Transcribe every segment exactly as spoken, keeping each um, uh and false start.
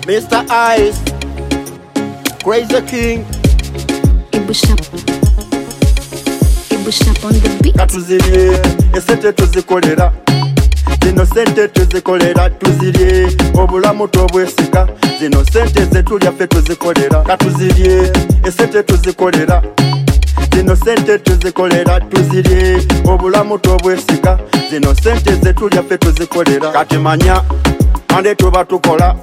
Mister Ice, Crazy King, Ibushap, Ibushap on the beat. Katuziriye, esente tuzikolera, zino sente tuzikolera, tuziriye, obulamu tobwesiga, zino sente zetulya ffe tuzikolera. Katuziriye, esente tuzikolera, zino sente tuzikolera, tuziriye, obulamu tobwesiga, zino sente zetulya ffe tuzikolera. Kati manya, Monday tuba tukola,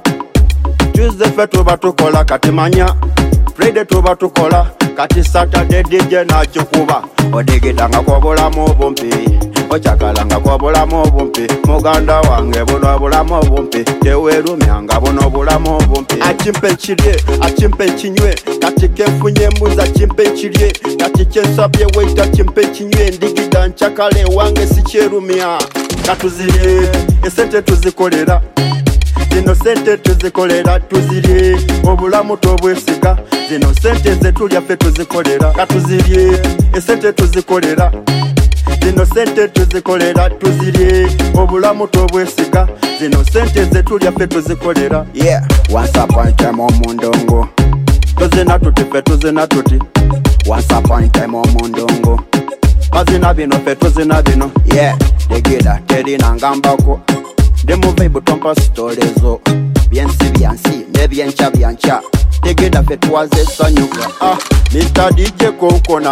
Tuesday ffe tuba tukola, kati manya, Friday tuba tukola, kati Saturday D J nakikuba. Odigidanga kwa bulamu obumpi, ochakalanga kwa bulamu obumpi, muganda wange buno obulamu obumpi, tewerumyanga buno obulamu obumpi. Akimpe nkirye, akimpe nkinywe, kati kenfunye embuzi akimpe nkirye, kati kyensabye wait akimpe nkinywe, ndigida nchakale wange sikyerumya. Katuzirye, esente tuzikolera, zino sente tuzikolera, tuzirye, obulamu tobwesiga, zino sente zetulya ffe tuzikolera. Katuzirye, esente tuzikolera, zino sente tuzikolera, tuzirye, obulamu tobwesiga, zino sente zetulya ffe tuzikolera. Yeah, once upon a time omundongo, tuzina tuti ffe tuzina tuti, once upon a time omundongo, bazina bino ffe tuzina bino. Yeah, degida terina ngambako, demo vibe tompa storezo, byensi byansi nebyencha byancha, degida ffe twaze sanyuka. Ah, Mister D J kokona,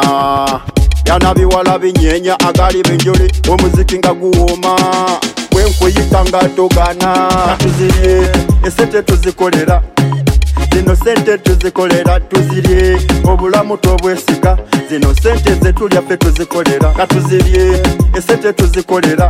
yana biwala binyenya agali binjuli, omuziki nga guwoma, bwenkuyita nga togana. Katuzirye, esente tuzikolera, zino sente tuzikolera, tuzirye, obulamu tobwesiga, zino sente zetulya ffe tuzikolera. Katuzirye, esente tuzikolera,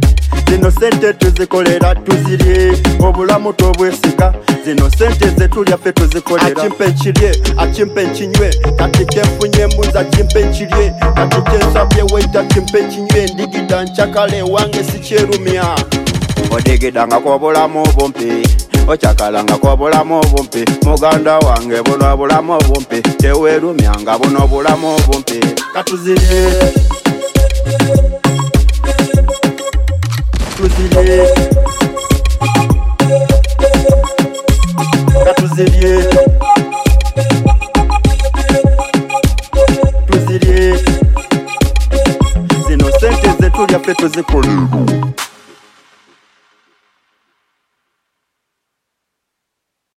zino sente tuzikolera, tuzirye, obulamu tobwesiga, zino sente zetulya ffe tuzikolera. Akimpe nkirye, akimpe nkinywe, kati kenfunye embuzi akimpe nkirye, kati kyensabye wait akimpe nkinywe, ndigida nchakale wange sikyerumya. Odigidanga kwa bulamu obumpi, ochakalanga kwa bulamu obumpi, muganda wange buno obulamu obumpi, tewerumyanga buno obulamu obumpi. Katuzirye, tuzirye, katuzirye, tuzirye, zino sente zetulya ffe tuzikolera.